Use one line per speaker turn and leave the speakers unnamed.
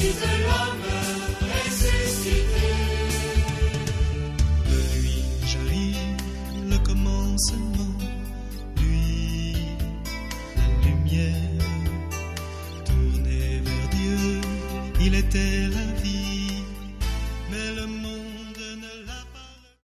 Fils de l'homme ressuscité.
De lui jaillit le commencement